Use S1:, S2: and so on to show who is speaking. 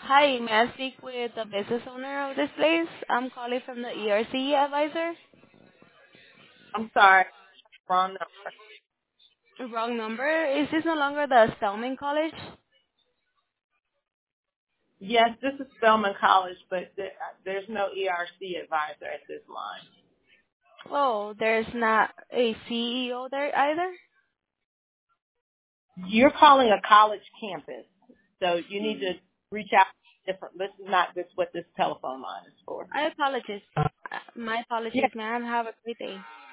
S1: Hi, may I speak with the business owner of this place? I'm calling from the ERC advisor.
S2: I'm sorry, wrong number.
S1: Wrong number. Is this no longer the Spelman College?
S2: Yes, this is Spelman College, but there's no ERC advisor at this line.
S1: Oh, there's not a CEO there either?
S2: You're calling a college campus, so you need to reach out different. This is not what this telephone line is for.
S1: I apologize. My
S2: Yeah,
S1: apologies, ma'am. Have a great day.